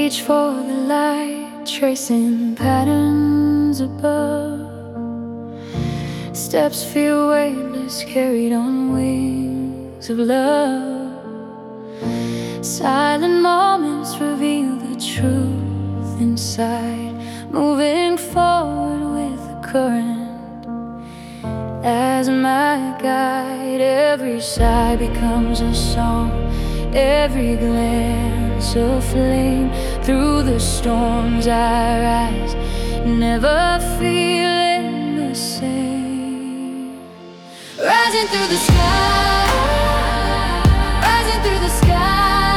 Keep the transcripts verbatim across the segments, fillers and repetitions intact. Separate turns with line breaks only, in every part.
reach for the light, tracing patterns above. Steps feel weightless, carried on wings of love. Silent moments reveal the truth inside, moving forward with the current as my guide. Every sigh becomes a song, every glance a flame. Through the storms I rise, never feeling the same. Rising through the sky, rising through the sky,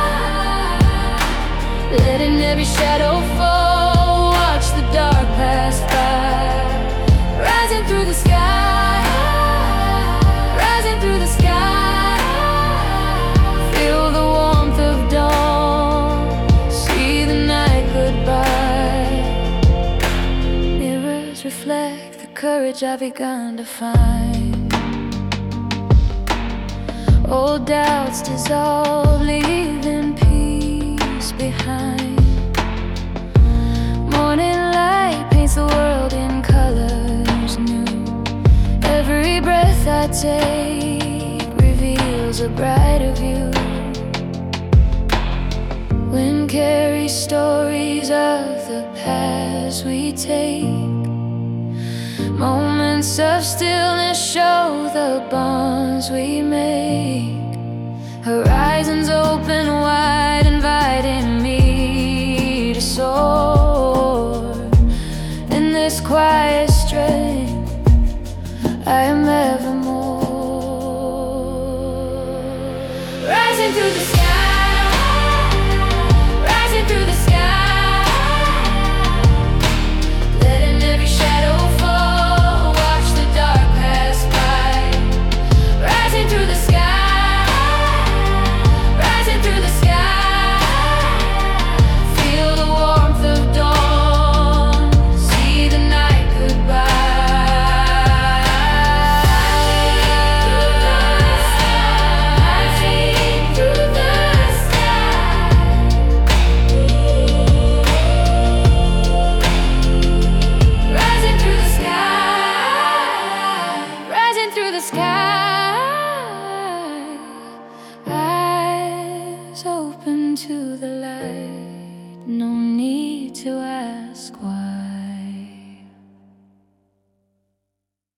letting every shadow fall, watch the dark pass by. Rising through the sky, rising through the sky, feel the warmth of dawn, see the night goodbye. Mirrors reflect the courage I've begun to find. Old doubts dissolve, leaving peace behind. Morning light paints the world in colors new. Every breath I take reveals a brighter view. Wind carries stories of the past we take. Moments of stillness show the bonds we make. Horizons open wide, inviting me to soar. In this quiet strength, I am evermore. Rising through the sky, rising through the sky, letting every shadow fall, watch the dark pass by. Rising through the sky, rising through the sky, feel the warmth of dawn, see the night goodbye. Rising through the sky, rising through the sky, rising through the sky. Eyes open to the light, no need to ask why.